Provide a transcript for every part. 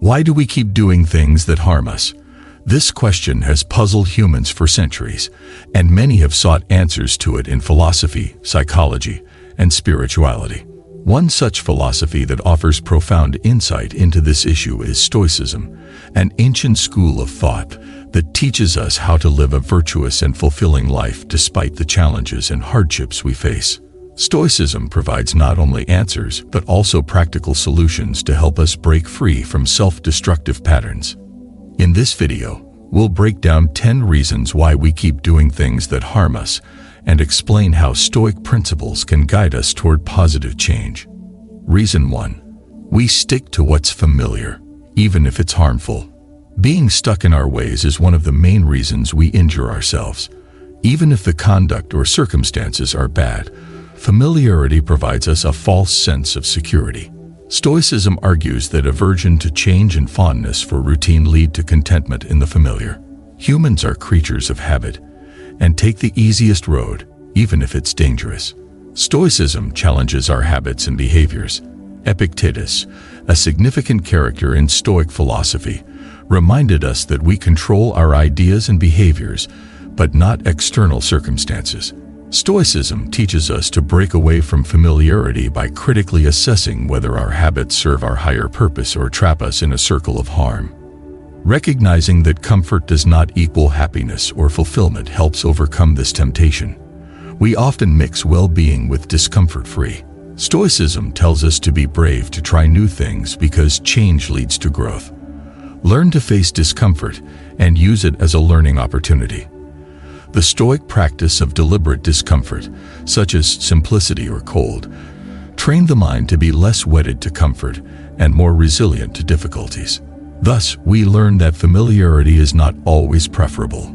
Why do we keep doing things that harm us? This question has puzzled humans for centuries, and many have sought answers to it in philosophy, psychology, and spirituality. One such philosophy that offers profound insight into this issue is Stoicism, an ancient school of thought that teaches us how to live a virtuous and fulfilling life despite the challenges and hardships we face. Stoicism provides not only answers but also practical solutions to help us break free from self-destructive patterns. In this video, we'll break down 10 reasons why we keep doing things that harm us and explain how Stoic principles can guide us toward positive change. Reason 1. We stick to what's familiar, even if it's harmful. Being stuck in our ways is one of the main reasons we injure ourselves. Even if the conduct or circumstances are bad, familiarity provides us a false sense of security. Stoicism argues that aversion to change and fondness for routine lead to contentment in the familiar. Humans are creatures of habit and take the easiest road, even if it's dangerous. Stoicism challenges our habits and behaviors. Epictetus, a significant character in Stoic philosophy, reminded us that we control our ideas and behaviors, but not external circumstances. Stoicism teaches us to break away from familiarity by critically assessing whether our habits serve our higher purpose or trap us in a circle of harm. Recognizing that comfort does not equal happiness or fulfillment helps overcome this temptation. We often mix well-being with discomfort-free. Stoicism tells us to be brave to try new things because change leads to growth. Learn to face discomfort and use it as a learning opportunity. The Stoic practice of deliberate discomfort, such as simplicity or cold, train the mind to be less wedded to comfort and more resilient to difficulties. Thus, we learn that familiarity is not always preferable.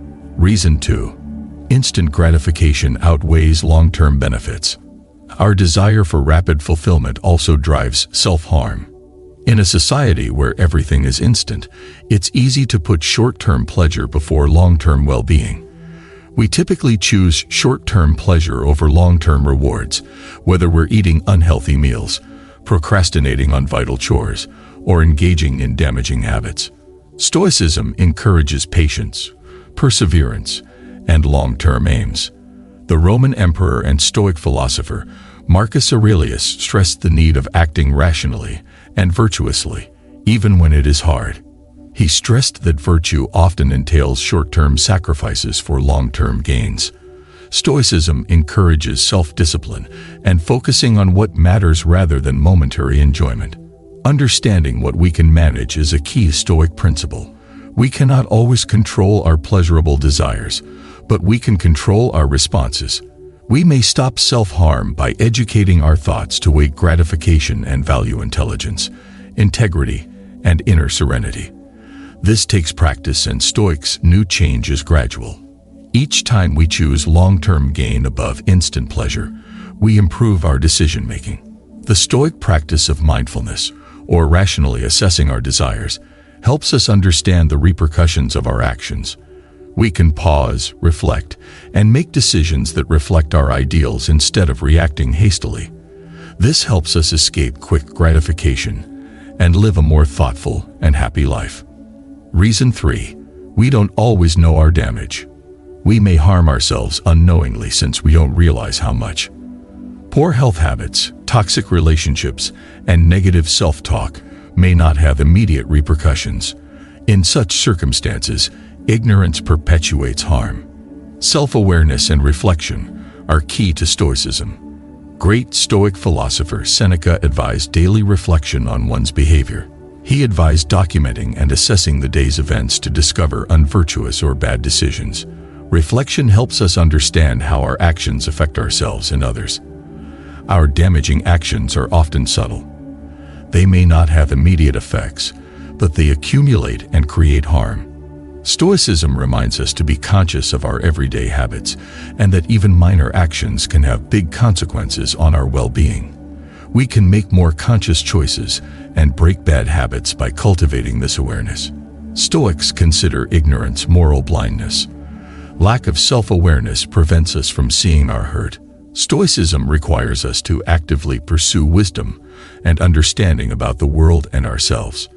Reason 2. Instant gratification outweighs long-term benefits. Our desire for rapid fulfillment also drives self-harm. In a society where everything is instant, it's easy to put short-term pleasure before long-term well-being. We typically choose short-term pleasure over long-term rewards, whether we're eating unhealthy meals, procrastinating on vital chores, or engaging in damaging habits. Stoicism encourages patience, perseverance, and long-term aims. The Roman emperor and Stoic philosopher Marcus Aurelius stressed the need of acting rationally and virtuously, even when it is hard. He stressed that virtue often entails short-term sacrifices for long-term gains. Stoicism encourages self-discipline and focusing on what matters rather than momentary enjoyment. Understanding what we can manage is a key Stoic principle. We cannot always control our pleasurable desires, but we can control our responses. We may stop self-harm by educating our thoughts to weigh gratification and value intelligence, integrity, and inner serenity. This takes practice, and Stoics' new change is gradual. Each time we choose long-term gain above instant pleasure, we improve our decision-making. The Stoic practice of mindfulness, or rationally assessing our desires, helps us understand the repercussions of our actions. We can pause, reflect, and make decisions that reflect our ideals instead of reacting hastily. This helps us escape quick gratification and live a more thoughtful and happy life. Reason 3. We don't always know our damage. We may harm ourselves unknowingly since we don't realize how much. Poor health habits, toxic relationships, and negative self-talk may not have immediate repercussions. In such circumstances, ignorance perpetuates harm. Self-awareness and reflection are key to Stoicism. Great Stoic philosopher Seneca advised daily reflection on one's behavior. He advised documenting and assessing the day's events to discover unvirtuous or bad decisions. Reflection helps us understand how our actions affect ourselves and others. Our damaging actions are often subtle. They may not have immediate effects, but they accumulate and create harm. Stoicism reminds us to be conscious of our everyday habits and that even minor actions can have big consequences on our well-being. We can make more conscious choices and break bad habits by cultivating this awareness. Stoics consider ignorance moral blindness. Lack of self-awareness prevents us from seeing our hurt. Stoicism requires us to actively pursue wisdom and understanding about the world and ourselves.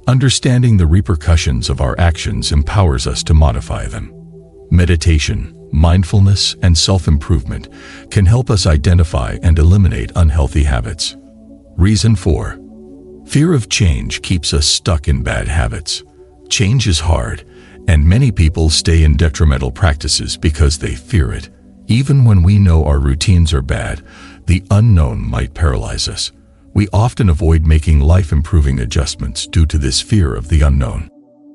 Understanding the repercussions of our actions empowers us to modify them. Meditation, mindfulness, and self-improvement can help us identify and eliminate unhealthy habits. Reason 4. Fear of change keeps us stuck in bad habits. Change is hard, and many people stay in detrimental practices because they fear it. Even when we know our routines are bad, the unknown might paralyze us. We often avoid making life-improving adjustments due to this fear of the unknown.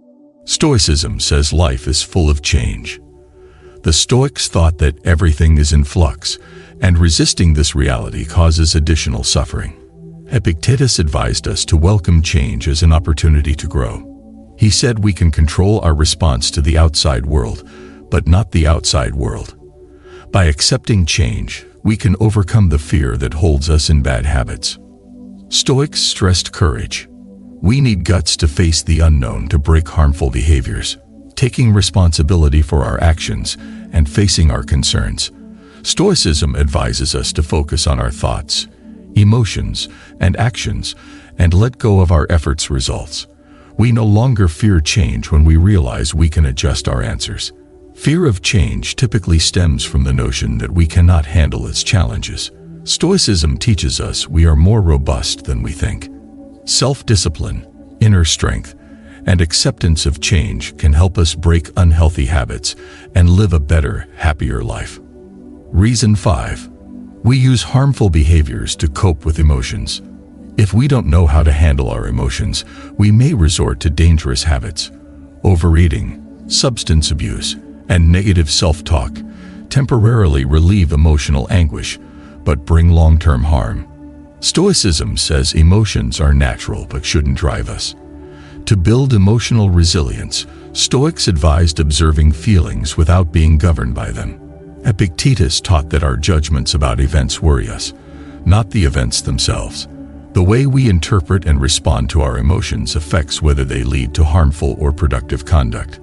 Stoicism says life is full of change. The Stoics thought that everything is in flux, and resisting this reality causes additional suffering. Epictetus advised us to welcome change as an opportunity to grow. He said we can control our response to the outside world, but not the outside world. By accepting change, we can overcome the fear that holds us in bad habits. Stoics stressed courage. We need guts to face the unknown to break harmful behaviors, taking responsibility for our actions and facing our concerns. Stoicism advises us to focus on our thoughts, emotions, and actions, and let go of our efforts' results. We no longer fear change when we realize we can adjust our answers. Fear of change typically stems from the notion that we cannot handle its challenges. Stoicism teaches us we are more robust than we think. Self-discipline, inner strength, and acceptance of change can help us break unhealthy habits and live a better, happier life. Reason 5. We use harmful behaviors to cope with emotions. If we don't know how to handle our emotions, we may resort to dangerous habits. Overeating, substance abuse, and negative self-talk temporarily relieve emotional anguish, but bring long-term harm. Stoicism says emotions are natural but shouldn't drive us. To build emotional resilience, Stoics advised observing feelings without being governed by them. Epictetus taught that our judgments about events worry us, not the events themselves. The way we interpret and respond to our emotions affects whether they lead to harmful or productive conduct.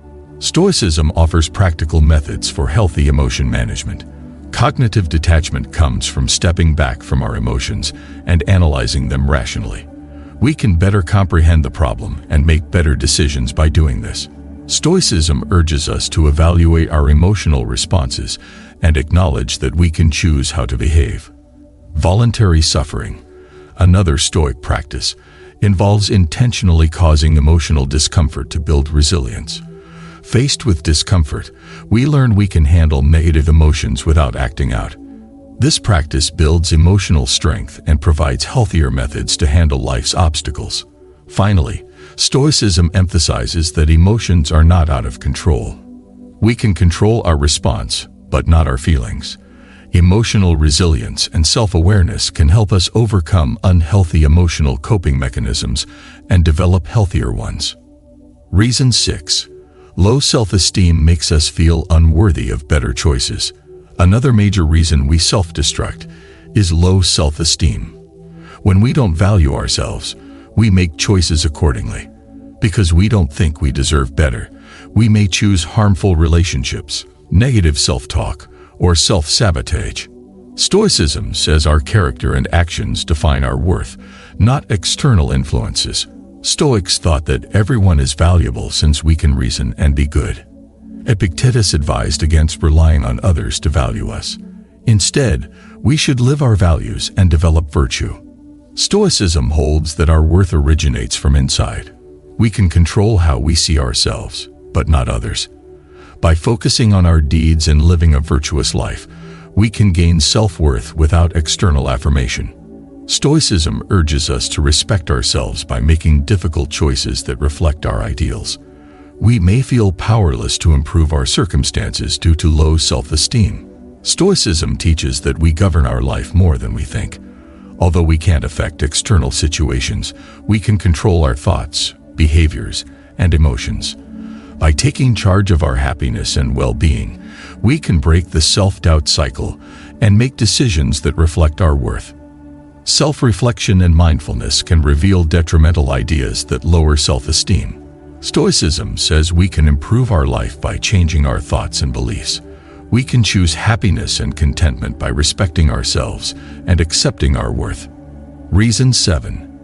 Stoicism offers practical methods for healthy emotion management. Cognitive detachment comes from stepping back from our emotions and analyzing them rationally. We can better comprehend the problem and make better decisions by doing this. Stoicism urges us to evaluate our emotional responses and acknowledge that we can choose how to behave. Voluntary suffering, another Stoic practice, involves intentionally causing emotional discomfort to build resilience. Faced with discomfort, we learn we can handle negative emotions without acting out. This practice builds emotional strength and provides healthier methods to handle life's obstacles. Finally, Stoicism emphasizes that emotions are not out of control. We can control our response, but not our feelings. Emotional resilience and self-awareness can help us overcome unhealthy emotional coping mechanisms and develop healthier ones. Reason 6. Low self-esteem makes us feel unworthy of better choices. Another major reason we self-destruct is low self-esteem. When we don't value ourselves, we make choices accordingly. Because we don't think we deserve better, we may choose harmful relationships, negative self-talk, or self-sabotage. Stoicism says our character and actions define our worth, not external influences. Stoics thought that everyone is valuable since we can reason and be good. Epictetus advised against relying on others to value us. Instead, we should live our values and develop virtue. Stoicism holds that our worth originates from inside. We can control how we see ourselves, but not others. By focusing on our deeds and living a virtuous life, we can gain self-worth without external affirmation. Stoicism urges us to respect ourselves by making difficult choices that reflect our ideals. We may feel powerless to improve our circumstances due to low self-esteem. Stoicism teaches that we govern our life more than we think. Although we can't affect external situations, we can control our thoughts, behaviors, and emotions. By taking charge of our happiness and well-being, we can break the self-doubt cycle and make decisions that reflect our worth. Self-reflection and mindfulness can reveal detrimental ideas that lower self-esteem. Stoicism says we can improve our life by changing our thoughts and beliefs. We can choose happiness and contentment by respecting ourselves and accepting our worth. Reason 7.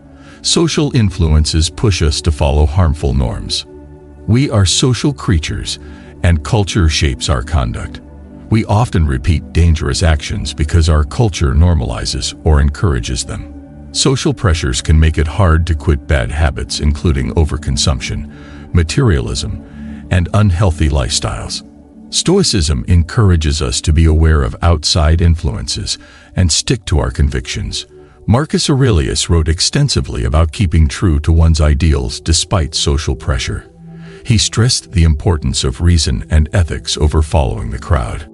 Social influences push us to follow harmful norms. We are social creatures, and culture shapes our conduct. We often repeat dangerous actions because our culture normalizes or encourages them. Social pressures can make it hard to quit bad habits, including overconsumption, materialism, and unhealthy lifestyles. Stoicism encourages us to be aware of outside influences and stick to our convictions. Marcus Aurelius wrote extensively about keeping true to one's ideals despite social pressure. He stressed the importance of reason and ethics over following the crowd.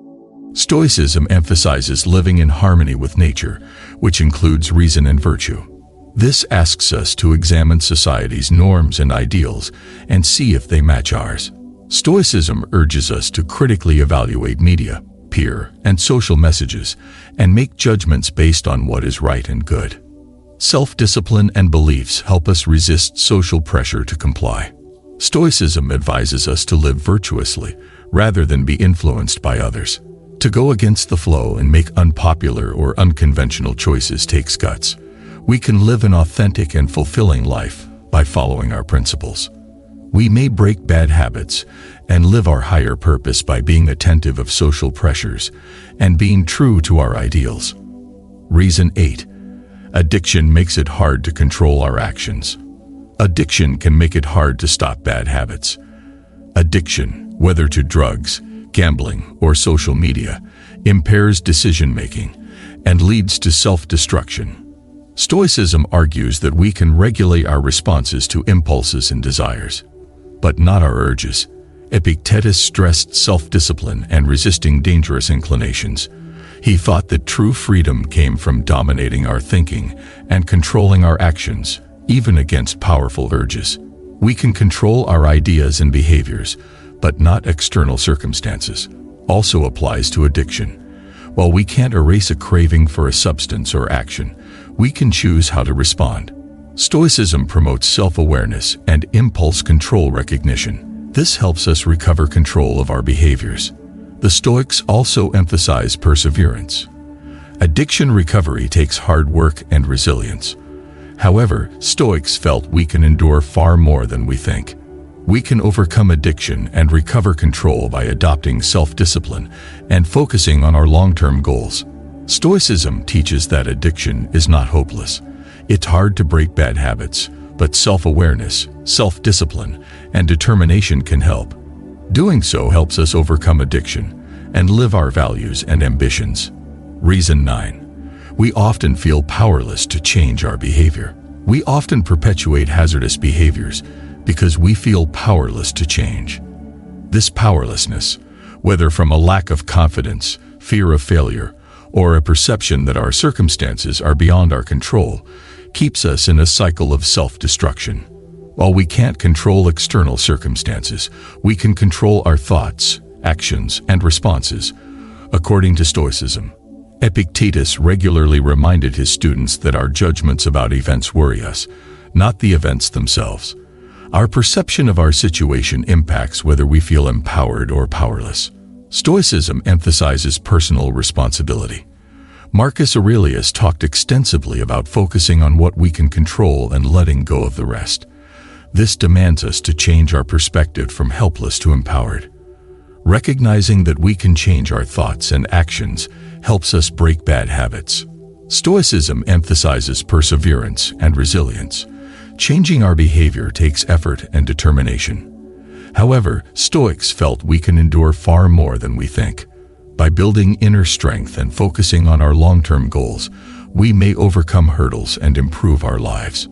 Stoicism emphasizes living in harmony with nature, which includes reason and virtue. This asks us to examine society's norms and ideals and see if they match ours. Stoicism urges us to critically evaluate media, peer, and social messages and make judgments based on what is right and good. Self-discipline and beliefs help us resist social pressure to comply. Stoicism advises us to live virtuously rather than be influenced by others. To go against the flow and make unpopular or unconventional choices takes guts. We can live an authentic and fulfilling life by following our principles. We may break bad habits and live our higher purpose by being attentive of social pressures and being true to our ideals. Reason 8. Addiction makes it hard to control our actions. Addiction can make it hard to stop bad habits. Addiction, whether to drugs, gambling, or social media, impairs decision-making and leads to self-destruction. Stoicism argues that we can regulate our responses to impulses and desires, but not our urges. Epictetus stressed self-discipline and resisting dangerous inclinations. He thought that true freedom came from dominating our thinking and controlling our actions, even against powerful urges. We can control our ideas and behaviors, but not external circumstances. Also applies to addiction. While we can't erase a craving for a substance or action, we can choose how to respond. Stoicism promotes self-awareness and impulse control recognition. This helps us recover control of our behaviors. The Stoics also emphasize perseverance. Addiction recovery takes hard work and resilience. However, Stoics felt we can endure far more than we think. We can overcome addiction and recover control by adopting self-discipline and focusing on our long-term goals. Stoicism teaches that addiction is not hopeless. It's hard to break bad habits, but self-awareness, self-discipline, and determination can help. Doing so helps us overcome addiction and live our values and ambitions. Reason 9. We often feel powerless to change our behavior. We often perpetuate hazardous behaviors because we feel powerless to change. This powerlessness, whether from a lack of confidence, fear of failure, or a perception that our circumstances are beyond our control, keeps us in a cycle of self-destruction. While we can't control external circumstances, we can control our thoughts, actions, and responses. According to Stoicism, Epictetus regularly reminded his students that our judgments about events worry us, not the events themselves. Our perception of our situation impacts whether we feel empowered or powerless. Stoicism emphasizes personal responsibility. Marcus Aurelius talked extensively about focusing on what we can control and letting go of the rest. This demands us to change our perspective from helpless to empowered. Recognizing that we can change our thoughts and actions helps us break bad habits. Stoicism emphasizes perseverance and resilience. Changing our behavior takes effort and determination. However, Stoics felt we can endure far more than we think. By building inner strength and focusing on our long-term goals, we may overcome hurdles and improve our lives.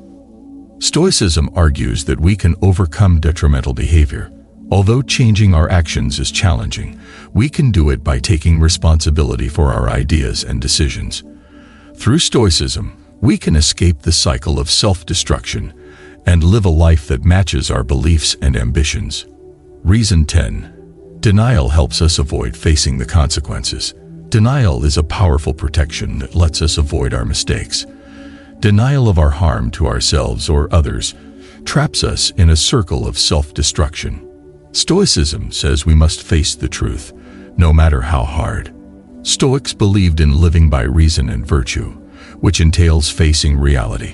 Stoicism argues that we can overcome detrimental behavior. Although changing our actions is challenging, we can do it by taking responsibility for our ideas and decisions. Through Stoicism, we can escape the cycle of self-destruction and live a life that matches our beliefs and ambitions. Reason 10. Denial helps us avoid facing the consequences. Denial is a powerful protection that lets us avoid our mistakes. Denial of our harm to ourselves or others traps us in a circle of self-destruction. Stoicism says we must face the truth, no matter how hard. Stoics believed in living by reason and virtue, which entails facing reality.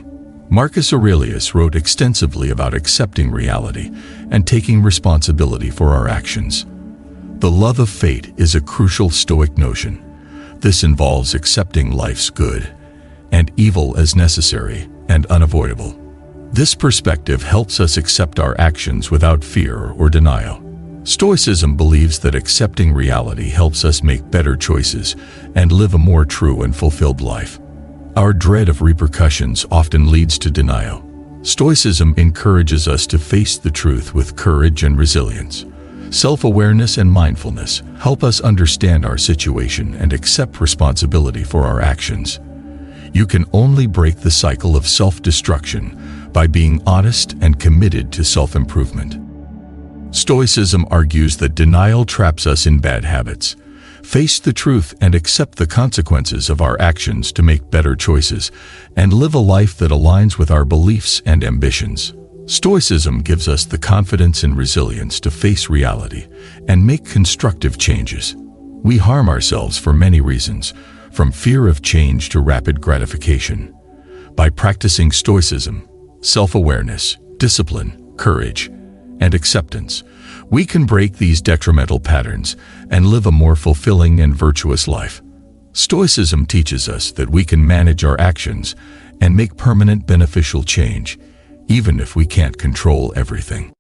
Marcus Aurelius wrote extensively about accepting reality and taking responsibility for our actions. The love of fate is a crucial Stoic notion. This involves accepting life's good and evil as necessary and unavoidable. This perspective helps us accept our actions without fear or denial. Stoicism believes that accepting reality helps us make better choices and live a more true and fulfilled life. Our dread of repercussions often leads to denial. Stoicism encourages us to face the truth with courage and resilience. Self-awareness and mindfulness help us understand our situation and accept responsibility for our actions. You can only break the cycle of self-destruction by being honest and committed to self-improvement. Stoicism argues that denial traps us in bad habits. Face the truth and accept the consequences of our actions to make better choices and live a life that aligns with our beliefs and ambitions. Stoicism gives us the confidence and resilience to face reality and make constructive changes. We harm ourselves for many reasons, from fear of change to rapid gratification. By practicing Stoicism, self-awareness, discipline, courage, and acceptance, we can break these detrimental patterns and live a more fulfilling and virtuous life. Stoicism teaches us that we can manage our actions and make permanent beneficial change, even if we can't control everything.